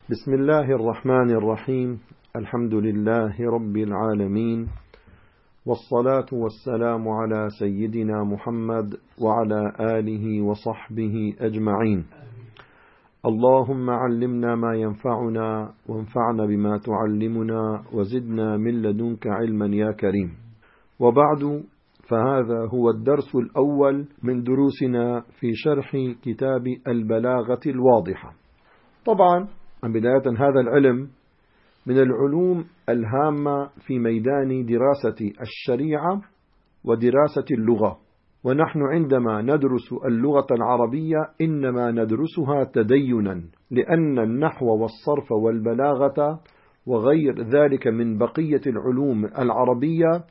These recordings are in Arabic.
بسم الله الرحمن الرحيم. الحمد لله رب العالمين، والصلاة والسلام على سيدنا محمد وعلى آله وصحبه أجمعين. اللهم علمنا ما ينفعنا وانفعنا بما تعلمنا وزدنا من لدنك علما يا كريم. وبعد، فهذا هو الدرس الأول من دروسنا في شرح كتاب البلاغة الواضحة. طبعا بداية هذا العلم من العلوم الهامة في ميدان دراسة الشريعة ودراسة اللغة، ونحن عندما ندرس اللغة العربية إنما ندرسها تدينا، لأن النحو والصرف والبلاغة وغير ذلك من بقية العلوم العربية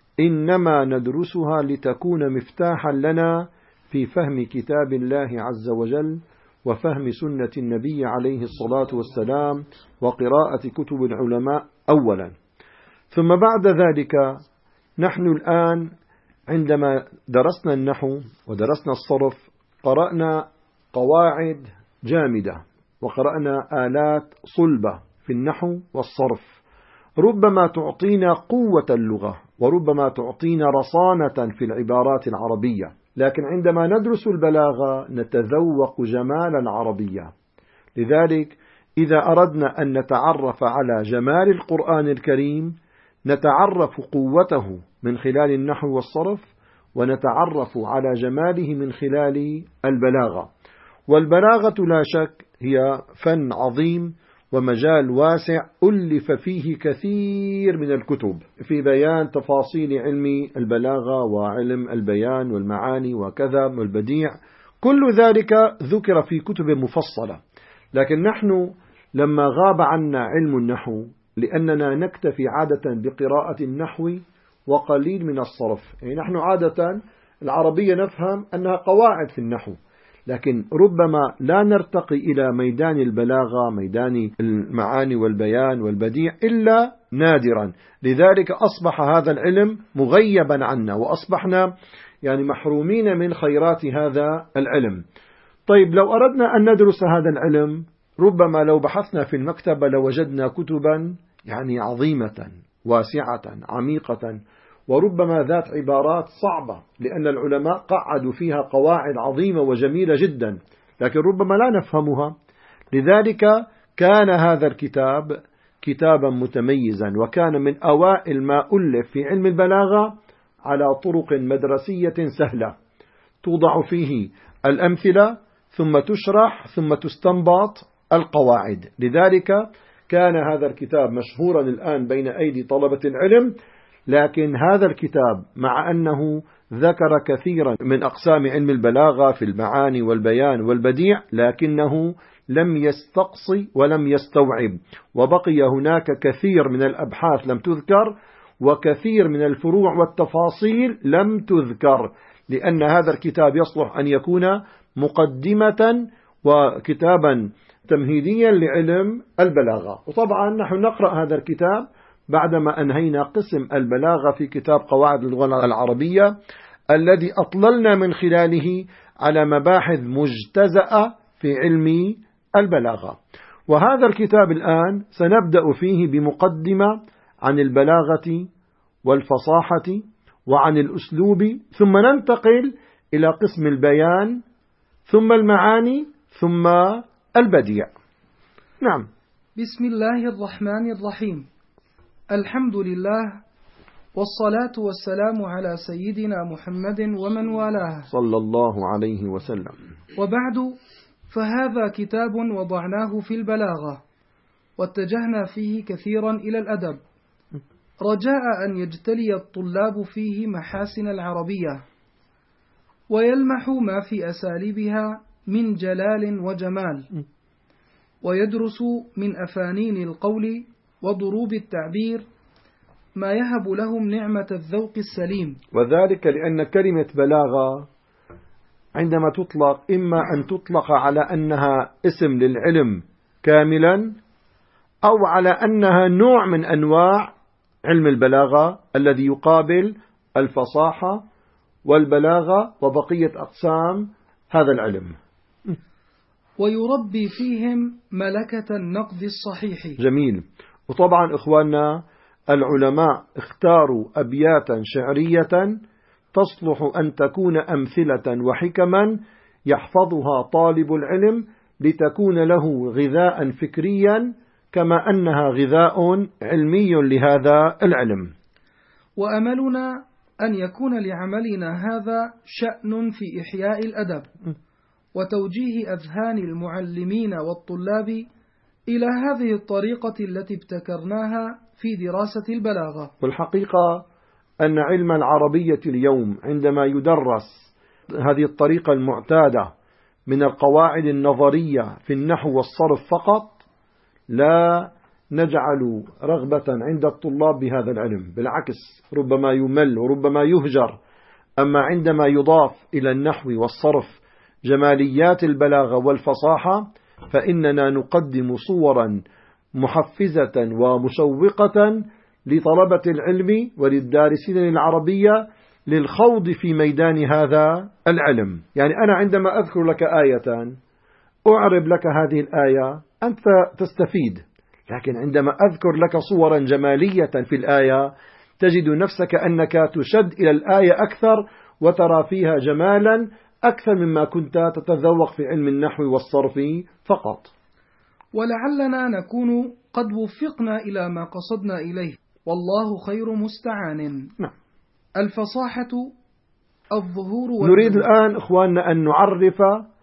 إنما ندرسها لتكون مفتاحا لنا في فهم كتاب الله عز وجل وفهم سنة النبي عليه الصلاة والسلام وقراءة كتب العلماء أولا. ثم بعد ذلك نحن الآن عندما درسنا النحو ودرسنا الصرف قرأنا قواعد جامدة وقرأنا آلات صلبة في النحو والصرف، ربما تعطينا قوة اللغة وربما تعطينا رصانة في العبارات العربية، لكن عندما ندرس البلاغة نتذوق جمال العربية. لذلك إذا أردنا أن نتعرف على جمال القرآن الكريم نتعرف قوته من خلال النحو والصرف، ونتعرف على جماله من خلال البلاغة. والبلاغة لا شك هي فن عظيم ومجال واسع ألف فيه كثير من الكتب في بيان تفاصيل علم البلاغة وعلم البيان والمعاني وكذا والبديع، كل ذلك ذكر في كتب مفصلة. لكن نحن لما غاب عنا علم النحو لأننا نكتفي عادة بقراءة النحو وقليل من الصرف، يعني نحن عادة العربية نفهم أنها قواعد في النحو، لكن ربما لا نرتقي إلى ميدان البلاغة، ميدان المعاني والبيان والبديع إلا نادرا. لذلك أصبح هذا العلم مغيبا عنا وأصبحنا يعني محرومين من خيرات هذا العلم. طيب لو أردنا أن ندرس هذا العلم ربما لو بحثنا في المكتبة لوجدنا كتبا يعني عظيمة واسعة عميقة وربما ذات عبارات صعبة، لأن العلماء قعدوا فيها قواعد عظيمة وجميلة جدا لكن ربما لا نفهمها. لذلك كان هذا الكتاب كتابا متميزا، وكان من أوائل ما ألف في علم البلاغة على طرق مدرسية سهلة توضع فيه الأمثلة ثم تشرح ثم تستنبط القواعد. لذلك كان هذا الكتاب مشهورا الآن بين أيدي طلبة العلم. لكن هذا الكتاب مع أنه ذكر كثيرا من أقسام علم البلاغة في المعاني والبيان والبديع لكنه لم يستقصي ولم يستوعب، وبقي هناك كثير من الأبحاث لم تذكر وكثير من الفروع والتفاصيل لم تذكر، لأن هذا الكتاب يصلح أن يكون مقدمة وكتابا تمهيديا لعلم البلاغة. وطبعا نحن نقرأ هذا الكتاب بعدما أنهينا قسم البلاغة في كتاب قواعد اللغة العربية الذي أطللنا من خلاله على مباحث مجتزأة في علم البلاغة. وهذا الكتاب الآن سنبدأ فيه بمقدمة عن البلاغة والفصاحة وعن الأسلوب، ثم ننتقل إلى قسم البيان ثم المعاني ثم البديع. نعم. بسم الله الرحمن الرحيم. الحمد لله والصلاة والسلام على سيدنا محمد ومن والاه صلى الله عليه وسلم. وبعد، فهذا كتاب وضعناه في البلاغة واتجهنا فيه كثيرا إلى الأدب رجاء أن يجتلي الطلاب فيه محاسن العربية ويلمحوا ما في أساليبها من جلال وجمال، ويدرسوا من أفانين القول وضروب التعبير ما يهب لهم نعمة الذوق السليم. وذلك لأن كلمة بلاغة عندما تطلق إما أن تطلق على أنها اسم للعلم كاملا أو على أنها نوع من أنواع علم البلاغة الذي يقابل الفصاحة والبلاغة وبقية أقسام هذا العلم. ويربي فيهم ملكة النقد الصحيح. جميل. وطبعا إخواننا العلماء اختاروا أبياتا شعرية تصلح أن تكون أمثلة وحكما يحفظها طالب العلم لتكون له غذاء فكريا كما أنها غذاء علمي لهذا العلم. وأملنا أن يكون لعملنا هذا شأن في إحياء الأدب وتوجيه أذهان المعلمين والطلاب إلى هذه الطريقة التي ابتكرناها في دراسة البلاغة. والحقيقة أن علم العربية اليوم عندما يدرس هذه الطريقة المعتادة من القواعد النظرية في النحو والصرف فقط لا نجعل رغبة عند الطلاب بهذا العلم، بالعكس ربما يمل وربما يهجر. أما عندما يضاف إلى النحو والصرف جماليات البلاغة والفصاحة فإننا نقدم صورا محفزة ومشوقة لطلبة العلم وللدارسين للعربية للخوض في ميدان هذا العلم. يعني أنا عندما أذكر لك آية أعرب لك هذه الآية أنت تستفيد، لكن عندما أذكر لك صورا جمالية في الآية تجد نفسك أنك تشد إلى الآية أكثر وترى فيها جمالا أكثر مما كنت تتذوق في علم النحو والصرف فقط. ولعلنا نكون قد وفقنا إلى ما قصدنا إليه، والله خير مستعان. نعم. الفصاحة الظهور نريد الآن إخواننا أن نعرف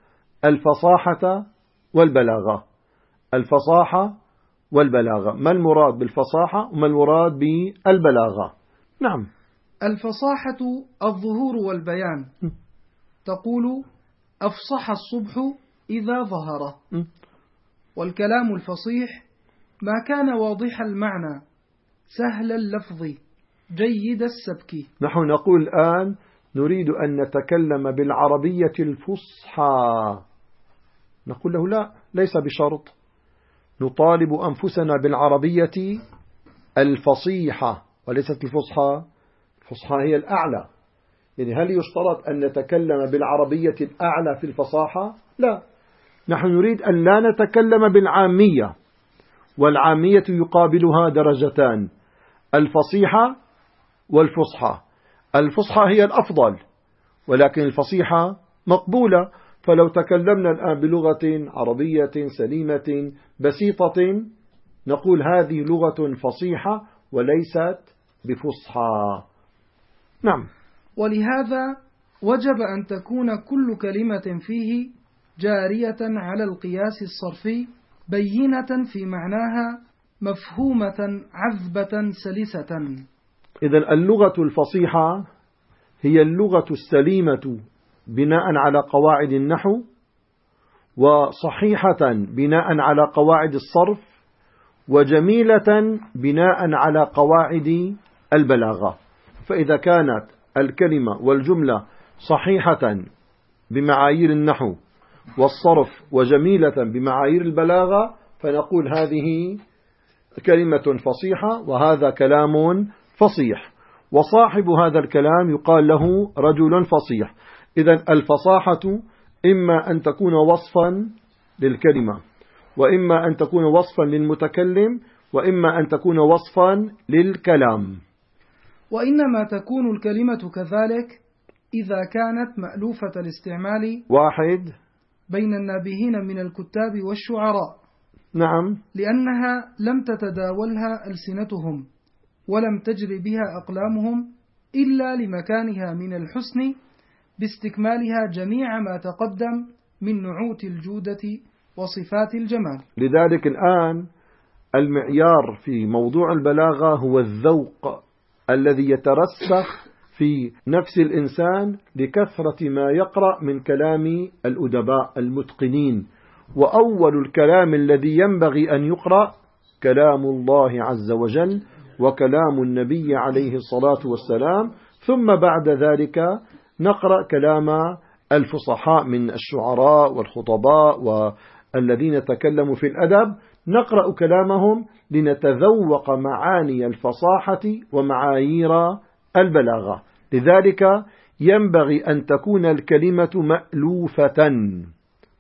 الفصاحة والبلاغة. الفصاحة والبلاغة، ما المراد بالفصاحة وما المراد بالبلاغة؟ نعم. الفصاحة الظهور والبيان. تقول أفصح الصبح إذا ظهر. والكلام الفصيح ما كان واضح المعنى سهل اللفظ جيد السبك. نحن نقول الآن نريد أن نتكلم بالعربية الفصحى، نقول له لا، ليس بشرط، نطالب أنفسنا بالعربية الفصيحة وليست الفصحى. الفصحى هي الأعلى، يعني هل يشترط أن نتكلم بالعربية الأعلى في الفصاحة؟ لا، نحن نريد أن لا نتكلم بالعامية، والعامية يقابلها درجتان، الفصيحة والفصحى. الفصحى هي الأفضل ولكن الفصيحة مقبولة، فلو تكلمنا الآن بلغة عربية سليمة بسيطة نقول هذه لغة فصيحة وليست بفصحى. نعم. ولهذا وجب أن تكون كل كلمة فيه جارية على القياس الصرفي بينة في معناها مفهومة عذبة سلسة. إذن اللغة الفصيحة هي اللغة السليمة بناء على قواعد النحو، وصحيحة بناء على قواعد الصرف، وجميلة بناء على قواعد البلاغة. فإذا كانت الكلمة والجملة صحيحة بمعايير النحو والصرف وجميلة بمعايير البلاغة فنقول هذه كلمة فصيحة وهذا كلام فصيح، وصاحب هذا الكلام يقال له رجل فصيح. إذن الفصاحة إما أن تكون وصفا للكلمة، وإما أن تكون وصفا للمتكلم، وإما أن تكون وصفا للكلام. وإنما تكون الكلمة كذلك إذا كانت مألوفة الاستعمال واحد بين النابهين من الكتاب والشعراء. نعم. لأنها لم تتداولها ألسنتهم ولم تجري بها أقلامهم إلا لمكانها من الحسن باستكمالها جميع ما تقدم من نعوت الجودة وصفات الجمال. لذلك الآن المعيار في موضوع البلاغة هو الذوق الذي يترسخ في نفس الإنسان لكثرة ما يقرأ من كلام الأدباء المتقنين. وأول الكلام الذي ينبغي أن يقرأ كلام الله عز وجل وكلام النبي عليه الصلاة والسلام، ثم بعد ذلك نقرأ كلام الفصحاء من الشعراء والخطباء والذين تكلموا في الأدب، نقرأ كلامهم لنتذوق معاني الفصاحة ومعايير البلاغة. لذلك ينبغي أن تكون الكلمة مألوفة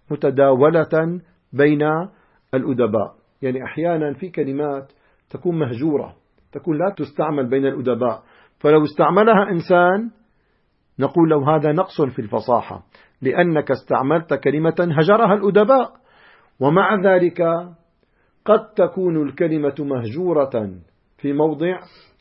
متداولة بين الأدباء. يعني أحيانا في كلمات تكون مهجورة، تكون لا تستعمل بين الأدباء، فلو استعملها إنسان نقول له هذا نقص في الفصاحة، لأنك استعملت كلمة هجرها الأدباء. ومع ذلك قد تكون الكلمة مهجورة في موضع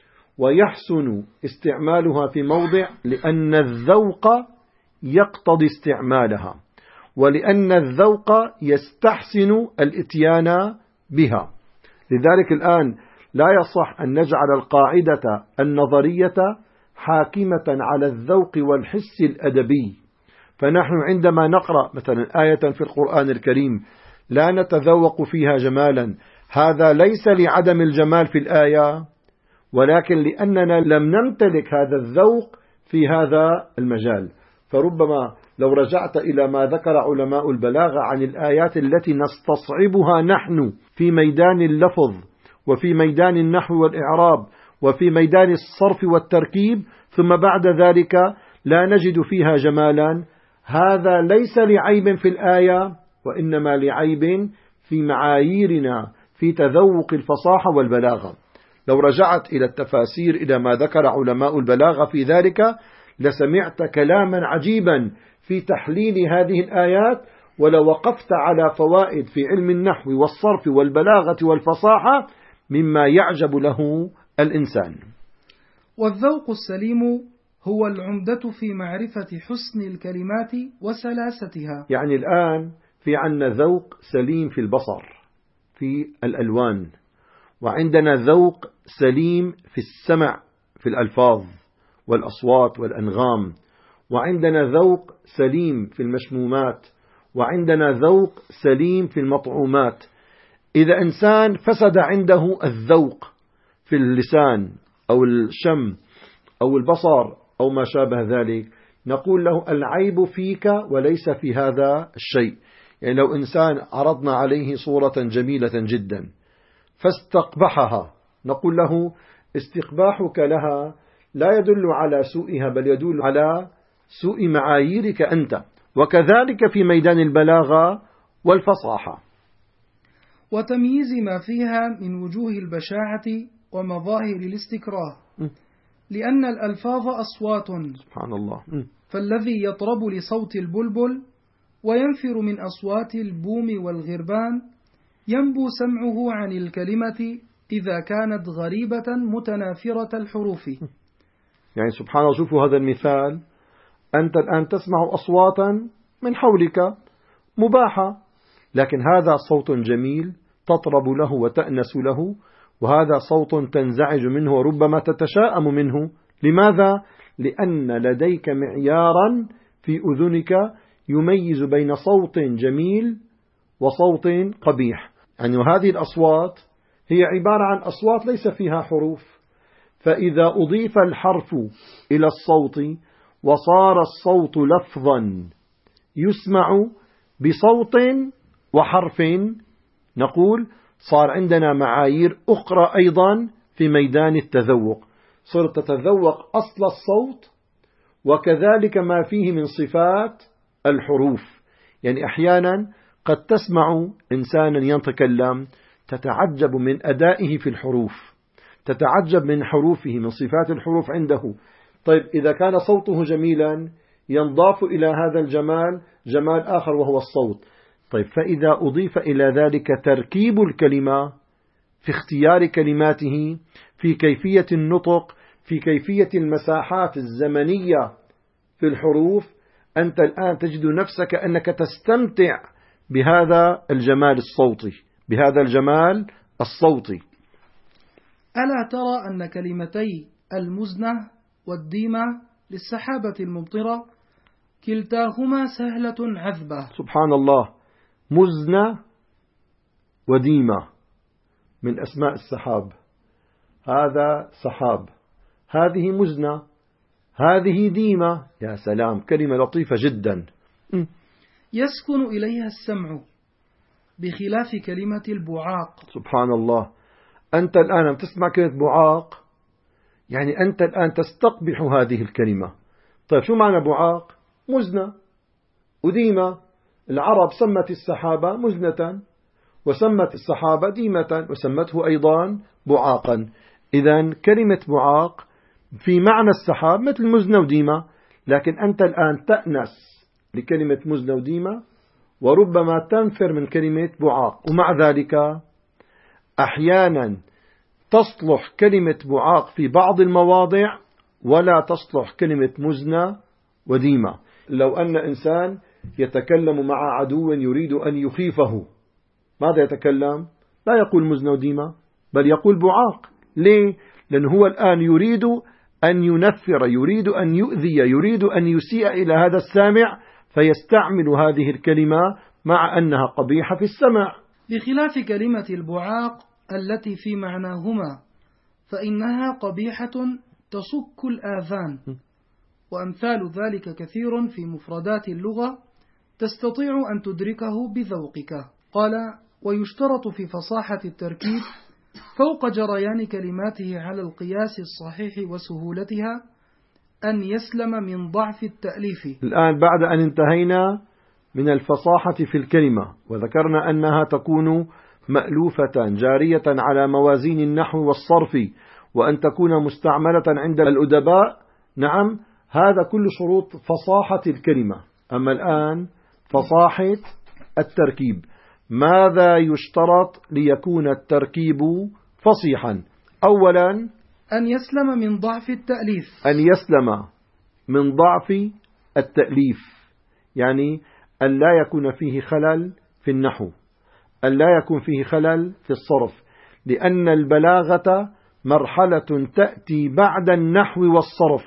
ويحسن استعمالها في موضع، لأن الذوق يقتضي استعمالها، ولأن الذوق يستحسن الإتيان بها. لذلك الآن لا يصح أن نجعل القاعدة النظرية حاكمة على الذوق والحس الأدبي. فنحن عندما نقرأ مثلا آية في القرآن الكريم لا نتذوق فيها جمالا، هذا ليس لعدم الجمال في الآية، ولكن لأننا لم نمتلك هذا الذوق في هذا المجال. فربما لو رجعت إلى ما ذكر علماء البلاغة عن الآيات التي نستصعبها نحن في ميدان اللفظ وفي ميدان النحو والإعراب وفي ميدان الصرف والتركيب، ثم بعد ذلك لا نجد فيها جمالا، هذا ليس لعيب في الآية، وإنما لعيب في معاييرنا في تذوق الفصاحة والبلاغة. لو رجعت إلى التفاسير إلى ما ذكر علماء البلاغة في ذلك لسمعت كلاما عجيبا في تحليل هذه الآيات، ولو وقفت على فوائد في علم النحو والصرف والبلاغة والفصاحة مما يعجب له الإنسان. والذوق السليم هو العمدة في معرفة حسن الكلمات وسلاستها. يعني الآن في عندنا ذوق سليم في البصر في الألوان، وعندنا ذوق سليم في السمع في الألفاظ والأصوات والأنغام، وعندنا ذوق سليم في المشمومات، وعندنا ذوق سليم في المطعومات. إذا إنسان فسد عنده الذوق في اللسان أو الشم أو البصر أو ما شابه ذلك، نقول له العيب فيك وليس في هذا الشيء. يعني لو إنسان عرضنا عليه صورة جميلة جدا فاستقبحها، نقول له استقباحك لها لا يدل على سوءها، بل يدل على سوء معاييرك أنت. وكذلك في ميدان البلاغة والفصاحة. وتمييز ما فيها من وجوه البشاعة ومظاهر الاستكراه، لأن الألفاظ أصوات سبحان الله، فالذي يطرب لصوت البلبل وينفر من أصوات البوم والغربان ينبو سمعه عن الكلمة إذا كانت غريبة متنافرة الحروف. يعني سبحان الله، شوفوا هذا المثال، أنت الآن تسمع أصواتا من حولك مباحة، لكن هذا صوت جميل تطرب له وتأنس له، وهذا صوت تنزعج منه وربما تتشاءم منه. لماذا؟ لأن لديك معيارا في أذنك يميز بين صوت جميل وصوت قبيح. يعني وهذه الأصوات هي عبارة عن أصوات ليس فيها حروف، فإذا أضيف الحرف إلى الصوت وصار الصوت لفظا يسمع بصوت وحرف، نقول صار عندنا معايير أخرى أيضا في ميدان التذوق. صرت تتذوق أصل الصوت وكذلك ما فيه من صفات الحروف. يعني أحيانا قد تسمع إنسانا يتكلم تتعجب من أدائه في الحروف، تتعجب من حروفه، من صفات الحروف عنده. طيب إذا كان صوته جميلا ينضاف إلى هذا الجمال جمال آخر وهو الصوت. طيب فإذا أضيف إلى ذلك تركيب الكلمة في اختيار كلماته، في كيفية النطق، في كيفية المساحات الزمنية في الحروف، أنت الآن تجد نفسك أنك تستمتع بهذا الجمال الصوتي، بهذا الجمال الصوتي. ألا ترى أن كلمتي المزنة والديمة للسحابة الممطرة كلتاهما سهلة عذبة؟ سبحان الله، مزنة وديمة من أسماء السحاب. هذا سحاب، هذه مزنة، هذه ديمة. يا سلام، كلمة لطيفة جدا. يسكن إليها السمع بخلاف كلمة البعاق. سبحان الله، أنت الآن تسمع كلمة بعاق، يعني أنت الآن تستقبح هذه الكلمة. طيب شو معنى بعاق؟ مزنة وديمة، العرب سمت السحابة مزنة، وسمت السحابة ديمة، وسمته أيضا بعاقا. إذن كلمة بعاق في معنى السحاب مثل مزنة وديمة، لكن أنت الآن تأنس لكلمة مزنة وديمة، وربما تنفر من كلمة بعاق. ومع ذلك أحيانا تصلح كلمة بعاق في بعض المواضع ولا تصلح كلمة مزنة وديمة. لو أن إنسان يتكلم مع عدو يريد أن يخيفه، ماذا يتكلم؟ لا يقول مزنة وديمة، بل يقول بعاق. ليه؟ لأن هو الآن يريد أن ينفر، يريد أن يؤذي، يريد أن يسيء إلى هذا السامع، فيستعمل هذه الكلمة مع أنها قبيحة في السمع. بخلاف كلمة البعاق التي في معناهما، فإنها قبيحة تصك الآذان، وأمثال ذلك كثير في مفردات اللغة تستطيع أن تدركه بذوقك. قال: ويشترط في فصاحة التركيب فوق جريان كلماته على القياس الصحيح وسهولتها أن يسلم من ضعف التأليف. الآن بعد أن انتهينا من الفصاحة في الكلمة، وذكرنا أنها تكون مألوفة جارية على موازين النحو والصرف، وأن تكون مستعملة عند الأدباء، نعم، هذا كل شروط فصاحة الكلمة. أما الآن فصاحة التركيب، ماذا يشترط ليكون التركيب فصيحا؟ أولا أن يسلم من ضعف التأليف، أن يسلم من ضعف التأليف، يعني أن لا يكون فيه خلل في النحو، أن لا يكون فيه خلل في الصرف، لأن البلاغة مرحلة تأتي بعد النحو والصرف.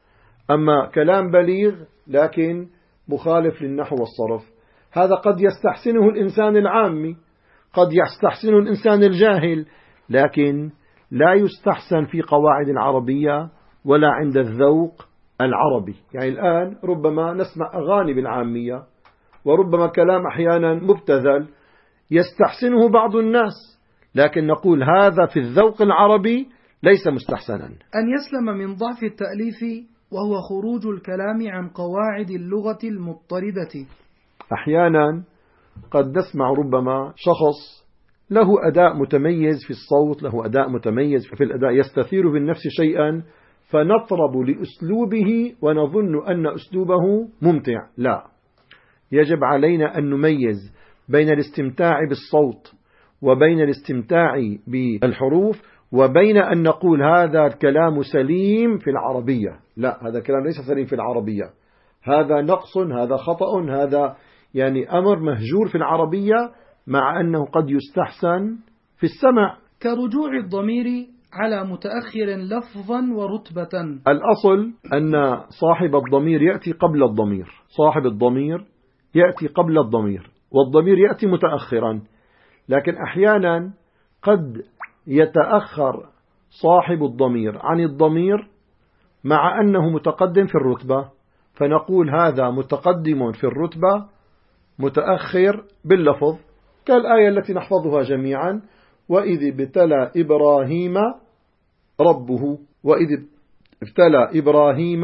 أما كلام بليغ لكن مخالف للنحو والصرف، هذا قد يستحسنه الإنسان العامي، قد يستحسنه الإنسان الجاهل، لكن لا يستحسن في قواعد العربية ولا عند الذوق العربي. يعني الآن ربما نسمع أغاني بالعامية، وربما كلام أحيانا مبتذل يستحسنه بعض الناس، لكن نقول هذا في الذوق العربي ليس مستحسنا. أن يسلم من ضعف التأليف وهو خروج الكلام عن قواعد اللغة المضطردة. أحيانا قد نسمع ربما شخص له أداء متميز في الصوت، له أداء متميز في الأداء، يستثير بالنفس شيئا، فنطرب لأسلوبه ونظن أن أسلوبه ممتع. لا، يجب علينا أن نميز بين الاستمتاع بالصوت وبين الاستمتاع بالحروف، وبين أن نقول هذا الكلام سليم في العربية. لا، هذا الكلام ليس سليم في العربية، هذا نقص، هذا خطأ، هذا يعني أمر مهجور في العربية، مع أنه قد يستحسن في السمع. كرجوع الضمير على متأخر لفظا ورتبة. الأصل أن صاحب الضمير يأتي قبل الضمير، صاحب الضمير يأتي قبل الضمير، والضمير يأتي متأخرا. لكن أحيانا قد يتأخر صاحب الضمير عن الضمير مع أنه متقدم في الرتبة، فنقول هذا متقدم في الرتبة متأخر باللفظ، كالآية التي نحفظها جميعا: وإذ ابتلى إبراهيم ربه، وإذ ابتلى إبراهيم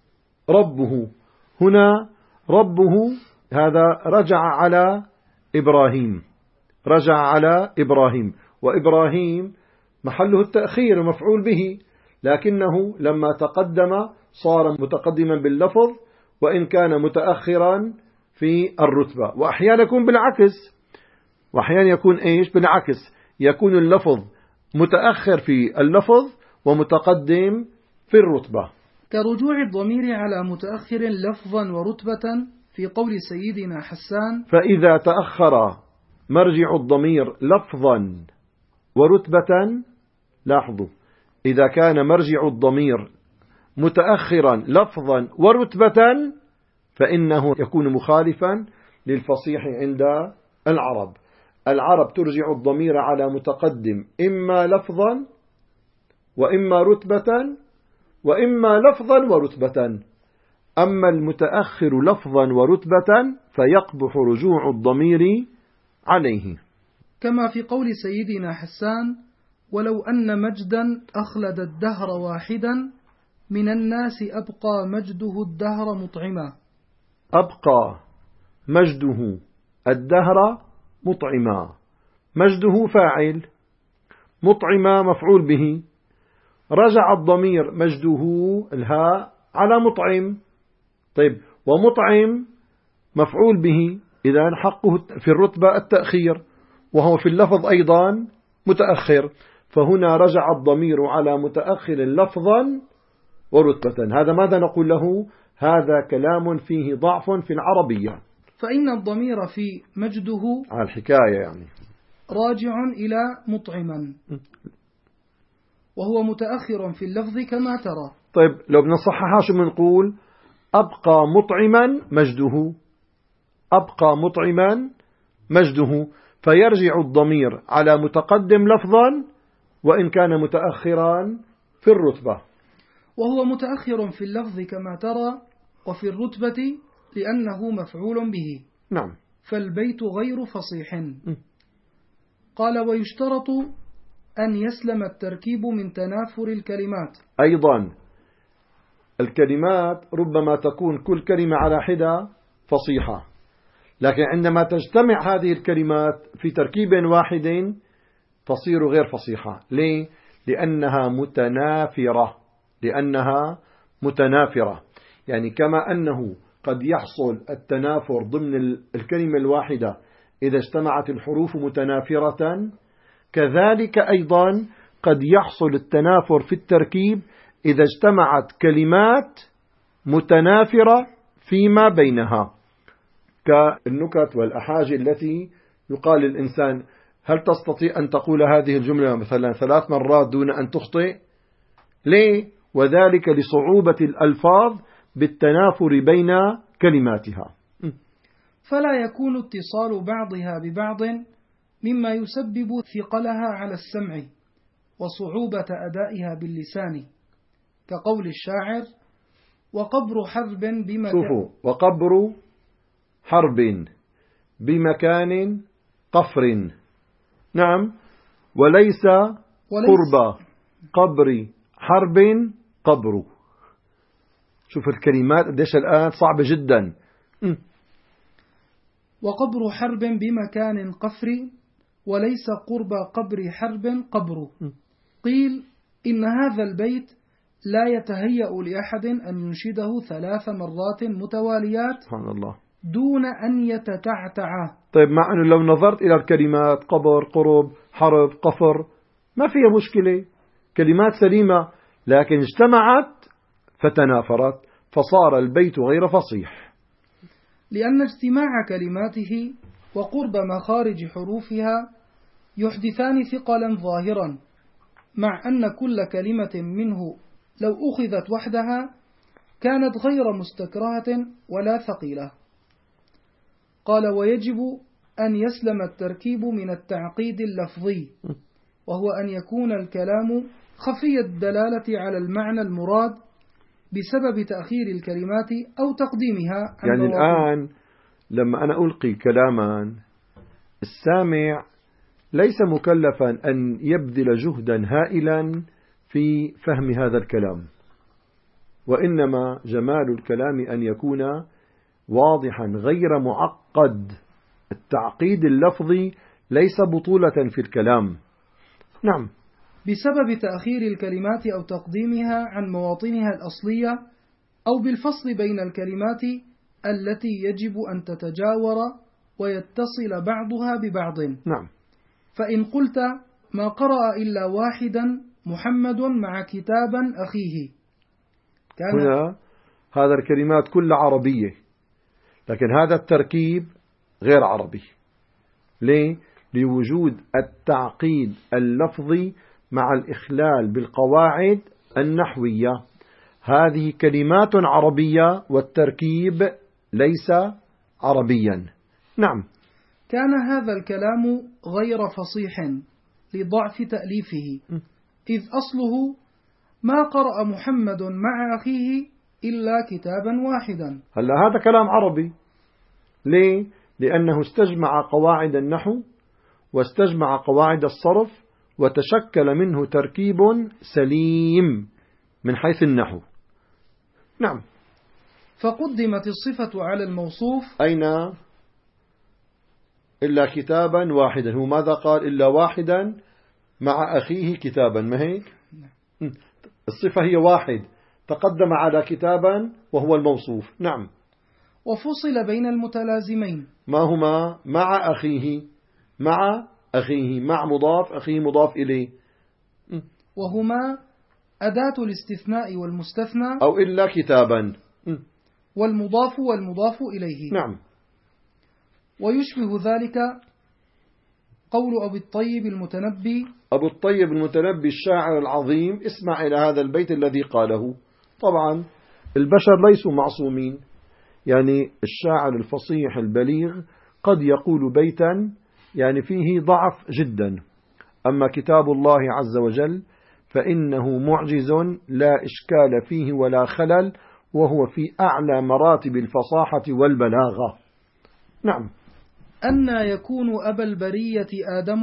ربه. هنا ربه هذا رجع على إبراهيم، رجع على إبراهيم، وإبراهيم محله التأخير مفعول به، لكنه لما تقدم صار متقدما باللفظ وإن كان متأخرا في الرتبة. وأحيانا يكون بالعكس، وأحيانا يكون إيش بالعكس، يكون اللفظ متأخر في اللفظ ومتقدم في الرتبة. كرجوع الضمير على متأخر لفظا ورتبة في قول سيدنا حسان: فإذا تأخر مرجع الضمير لفظا ورتبة، لاحظوا، إذا كان مرجع الضمير متأخرا لفظا ورتبة فإنه يكون مخالفا للفصيح عند العرب. العرب ترجع الضمير على متقدم إما لفظا وإما رتبة وإما لفظا ورتبة، أما المتأخر لفظا ورتبة فيقبح رجوع الضمير عليه. كما في قول سيدنا حسان: ولو أن مجدا أخلد الدهر واحدا من الناس أبقى مجده الدهر مطعما. أبقى مجده الدهر مطعما، مجده فاعل، مطعما مفعول به، رجع الضمير مجده الهاء على مطعم. طيب ومطعم مفعول به، إذا حقه في الرتبة التأخير، وهو في اللفظ أيضا متأخر، فهنا رجع الضمير على متأخر لفظا ورتبة. هذا ماذا نقول له؟ هذا كلام فيه ضعف في العربية. فإن الضمير في مجده على الحكاية يعني راجع إلى مطعما، وهو متأخر في اللفظ كما ترى. طيب لو بنصححها شو بنقول؟ أبقى مطعما مجده، أبقى مطعما مجده، فيرجع الضمير على متقدم لفظا وإن كان متأخرا في الرتبة. وهو متأخر في اللفظ كما ترى، وفي الرتبة لأنه مفعول به. نعم. فالبيت غير فصيح. قال: ويشترط أن يسلم التركيب من تنافر الكلمات. أيضا الكلمات ربما تكون كل كلمة على حدة فصيحة، لكن عندما تجتمع هذه الكلمات في تركيب واحد تصير غير فصيحة. ليه؟ لأنها متنافرة، لأنها متنافرة. يعني كما أنه قد يحصل التنافر ضمن الكلمة الواحدة إذا اجتمعت الحروف متنافرة، كذلك أيضا قد يحصل التنافر في التركيب إذا اجتمعت كلمات متنافرة فيما بينها، كالنكت والأحاجي التي يقال للإنسان: هل تستطيع أن تقول هذه الجملة مثلا 3 مرات دون أن تخطئ؟ ليه؟ وذلك لصعوبة الألفاظ بالتنافر بين كلماتها. فلا يكون اتصال بعضها ببعض مما يسبب ثقلها على السمع وصعوبة أدائها باللسان، كقول الشاعر: وقبر حرب بمكان. شوفوا، وقبر حرب بمكان قفر. نعم. وليس قرب قبر حرب قبر. شوف الكلمات قديش الآن صعبة جدا. وقبر حرب بمكان قفر وليس قرب قبر حرب قبر. قيل إن هذا البيت لا يتهيأ لأحد أن ينشده 3 مرات متواليات سبحان الله دون أن يتتعتع. طيب مع أنه لو نظرت إلى الكلمات قبر قرب حرب قفر ما فيها مشكلة، كلمات سليمة، لكن اجتمعت فتنافرت فصار البيت غير فصيح، لأن اجتماع كلماته وقرب مخارج حروفها يحدثان ثقلا ظاهرا، مع أن كل كلمة منه لو أخذت وحدها كانت غير مستكرهة ولا ثقيلة. قال: ويجب أن يسلم التركيب من التعقيد اللفظي، وهو أن يكون الكلام خفي الدلالة على المعنى المراد بسبب تأخير الكلمات أو تقديمها عن يعني مواضيع. الآن لما أنا ألقي كلاما، السامع ليس مكلفا أن يبذل جهدا هائلا في فهم هذا الكلام، وإنما جمال الكلام أن يكون واضحا غير معقد. التعقيد اللفظي ليس بطولة في الكلام. نعم. بسبب تأخير الكلمات أو تقديمها عن مواطنها الأصلية، أو بالفصل بين الكلمات التي يجب أن تتجاور ويتصل بعضها ببعض. نعم. فإن قلت: ما قرأ إلا واحدا محمد مع كتابا أخيه، كان هنا هذا الكلمات كلها عربية، لكن هذا التركيب غير عربي. ليه؟ لوجود التعقيد اللفظي مع الإخلال بالقواعد النحوية. هذه كلمات عربية والتركيب ليس عربيا. نعم. كان هذا الكلام غير فصيح لضعف تأليفه، إذ أصله: ما قرأ محمد مع أخيه إلا كتابا واحدا. هلا هذا كلام عربي. ليه؟ لأنه استجمع قواعد النحو واستجمع قواعد الصرف وتشكل منه تركيب سليم من حيث النحو. نعم. فقدمت الصفة على الموصوف. أين إلا كتابا واحدا. هو ماذا قال؟ إلا واحدا مع أخيه كتابا، ما هيك؟ الصفة هي واحد، تقدم على كتابا وهو الموصوف. نعم. وفصل بين المتلازمين. ما هما؟ مع أخيه، مع أخيه، مع مضاف، أخيه مضاف إليه. وهما أداة الاستثناء والمستثنى، أو إلا كتابا، والمضاف والمضاف إليه. نعم. ويشبه ذلك قول أبي الطيب المتنبي. أبو الطيب المتنبي الشاعر العظيم، اسمع إلى هذا البيت الذي قاله. طبعا البشر ليسوا معصومين، يعني الشاعر الفصيح البليغ قد يقول بيتا يعني فيه ضعف جدا، أما كتاب الله عز وجل فإنه معجز لا إشكال فيه ولا خلل، وهو في أعلى مراتب الفصاحة والبلاغة. نعم. أن يكون أبا البرية آدم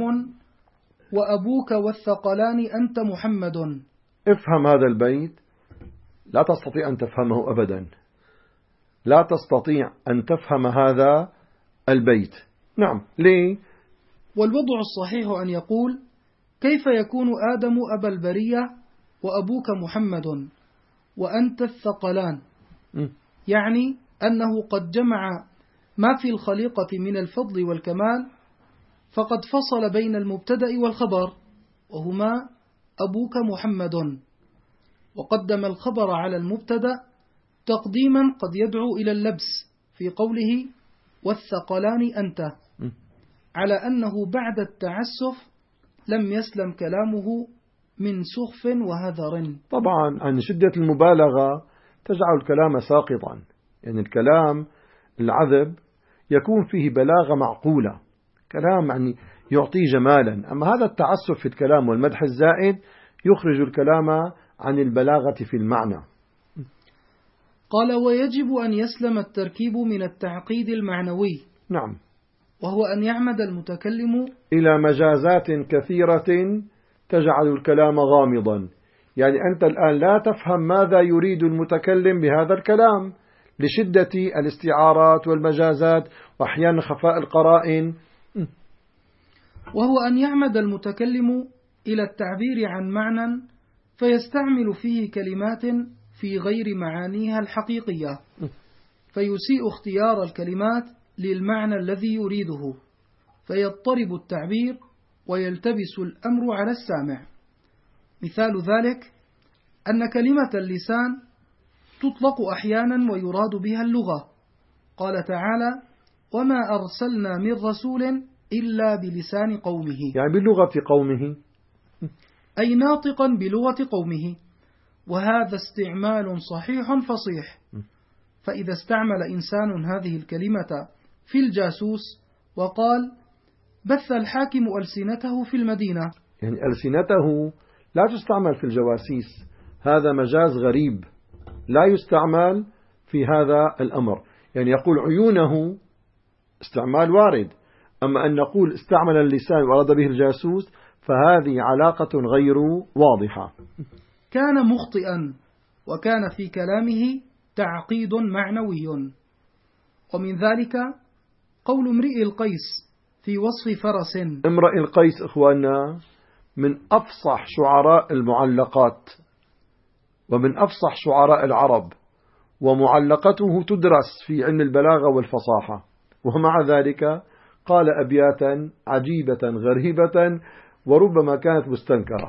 وأبوك والثقلان أنت محمد. افهم هذا البيت، لا تستطيع أن تفهمه أبدا، لا تستطيع أن تفهم هذا البيت. نعم. ليه؟ والوضع الصحيح أن يقول كيف يكون آدم أبا البرية وأبوك محمد وأنت الثقلان، يعني أنه قد جمع ما في الخليقة من الفضل والكمال، فقد فصل بين المبتدأ والخبر وهما أبوك محمد، وقدم الخبر على المبتدأ تقديما قد يدعو إلى اللبس في قوله والثقلان أنت، على أنه بعد التعسف لم يسلم كلامه من سخف وهذر. طبعا عن شدة المبالغة تجعل الكلام ساقطا، يعني الكلام العذب يكون فيه بلاغة معقولة، كلام يعني يعطي جمالا، أما هذا التعسف في الكلام والمدح الزائد يخرج الكلام عن البلاغة في المعنى. قال ويجب أن يسلم التركيب من التعقيد المعنوي. نعم. وهو أن يعمد المتكلم إلى مجازات كثيرة تجعل الكلام غامضا، يعني أنت الآن لا تفهم ماذا يريد المتكلم بهذا الكلام لشدة الاستعارات والمجازات وأحيانا خفاء القرائن. وهو أن يعمد المتكلم إلى التعبير عن معنى فيستعمل فيه كلمات في غير معانيها الحقيقية، فيسيء اختيار الكلمات للمعنى الذي يريده، فيضطرب التعبير ويلتبس الأمر على السامع. مثال ذلك أن كلمة اللسان تطلق أحيانا ويراد بها اللغة، قال تعالى وما أرسلنا من رسول إلا بلسان قومه، يعني بلغة قومه، أي ناطقا بلغة قومه، وهذا استعمال صحيح فصيح. فإذا استعمل إنسان هذه الكلمة في الجاسوس وقال بث الحاكم ألسنته في المدينة، يعني ألسنته لا تستعمل في الجواسيس، هذا مجاز غريب لا يستعمل في هذا الأمر. يعني يقول عيونه استعمال وارد، أما أن نقول استعمل اللسان وأراد به الجاسوس فهذه علاقة غير واضحة. كان مخطئا، وكان في كلامه تعقيد معنوي. ومن ذلك قول امرئ القيس في وصف فرس. امرئ القيس إخواننا من أفصح شعراء المعلقات ومن أفصح شعراء العرب، ومعلقته تدرس في علم البلاغة والفصاحة، ومع ذلك قال أبياتا عجيبة غريبة وربما كانت مستنكرة.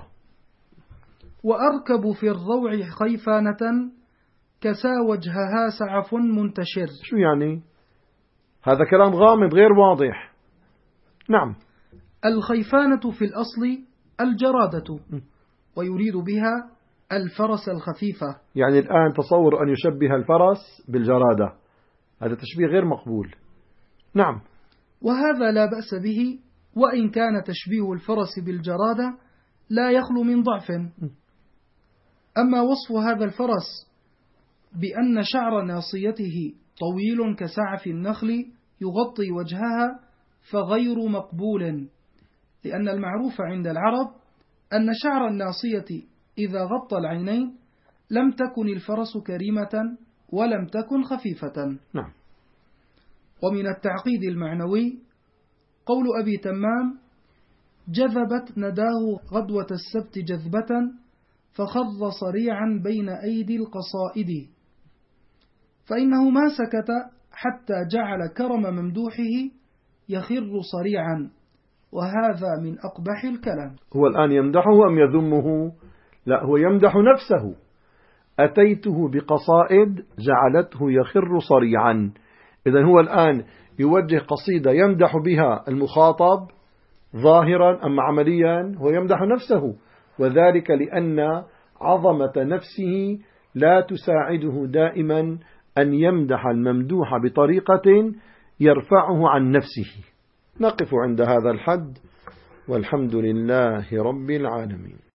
وأركب في الروع خيفانة كسا وجهها سعف منتشر. شو يعني؟ هذا كلام غامض غير واضح. نعم. الخيفانة في الأصل الجرادة، ويريد بها الفرس الخفيفة. يعني الآن تصور أن يشبه الفرس بالجرادة، هذا تشبيه غير مقبول. نعم. وهذا لا بأس به، وإن كان تشبيه الفرس بالجرادة لا يخلو من ضعف. أما وصف هذا الفرس بأن شعر ناصيته طويل كسعف النخل يغطي وجهها فغير مقبول، لأن المعروف عند العرب أن شعر الناصية إذا غطى العينين لم تكن الفرس كريمة ولم تكن خفيفة. نعم. ومن التعقيد المعنوي قول أبي تمام: جذبت نداه غدوة السبت جذبة فخض صريعا بين أيدي القصائد، فإنه ما سكت حتى جعل كرم ممدوحه يخر صريعا، وهذا من أقبح الكلام. هو الآن يمدحه أم يذمه؟ لا، هو يمدح نفسه. أتيته بقصائد جعلته يخر صريعا. إذن هو الآن يوجه قصيدة يمدح بها المخاطب ظاهرا أم عمليا؟ هو يمدح نفسه، وذلك لأن عظمة نفسه لا تساعده دائما أن يمدح الممدوح بطريقة يرفعه عن نفسه. نقف عند هذا الحد، والحمد لله رب العالمين.